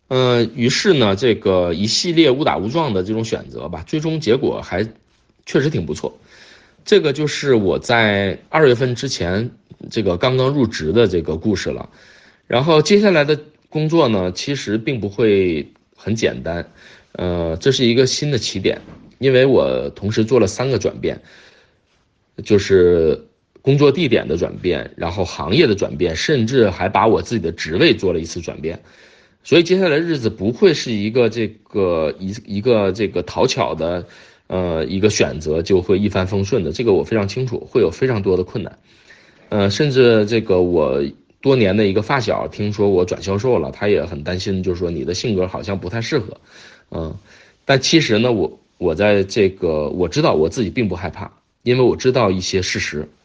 于是呢，这个一系列误打误撞的这种选择吧，最终结果还确实挺不错。这个就是我在2月份之前这个刚刚入职的这个故事了。然后接下来的工作呢，其实并不会很简单。这是一个新的起点，因为我同时做了3个转变，就是工作地点的转变，然后行业的转变，甚至还把我自己的职位做了一次转变。所以接下来日子不会是一个这个讨巧的，一个选择就会一帆风顺的，这个我非常清楚，会有非常多的困难。甚至这个我多年的一个发小听说我转销售了，他也很担心，就是说你的性格好像不太适合。嗯，但其实呢，我在这个我知道我自己并不害怕，因为我知道一些事实。